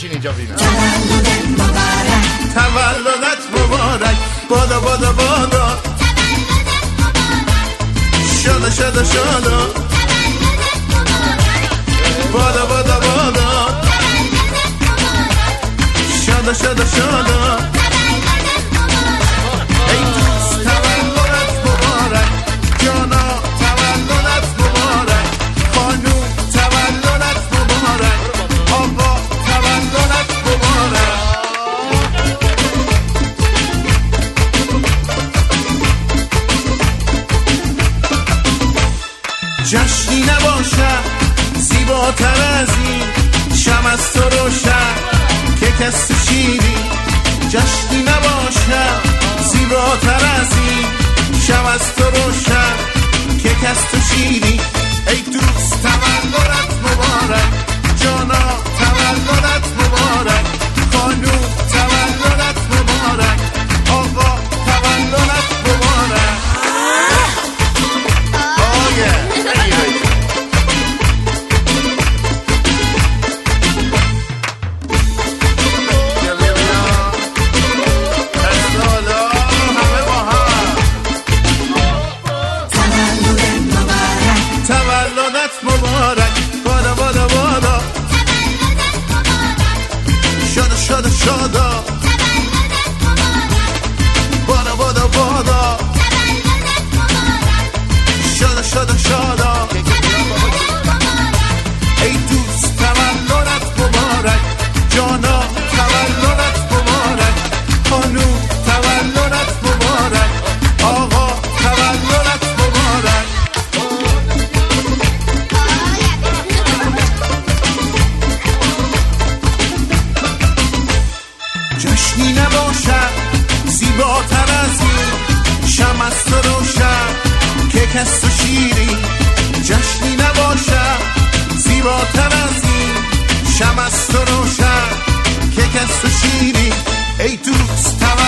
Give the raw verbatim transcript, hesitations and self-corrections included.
بشین اینجا ببین. تولدت مبارک، تولدت مبارک، بادا بادا بادا، شادا شادا شادا، بادا بادا بادا، شادا شادا شادا. ای دوست تولدت مبارک، جانا تولدت مبارک، خانوم تولدت مبارک، آقا تولدت مبارک. جشنی نباشد زیباتر از این، شم از تو روشن که کس تو شیری. جشنی نباشد زیباتر از این، شم از تو روشن که کس تو شیری. ای دوست تولدت مبارک، جانا تولدت مبارک، خانوم تولدت مبارک، آقا تولدت مبارک. شادا بادا بادا بادا، شادا شادا شادا. ای دوست تولدت مبارک، جانا تولدت مبارک، خانوم تولدت مبارک، آقا تولدت مبارک. جشنی نباشد زیباتر از این، شم از تو روشن که کس تو شیری. جشنی نباشد زیباتر از این، شم از تو روشن که کس تو شیری. ای دوست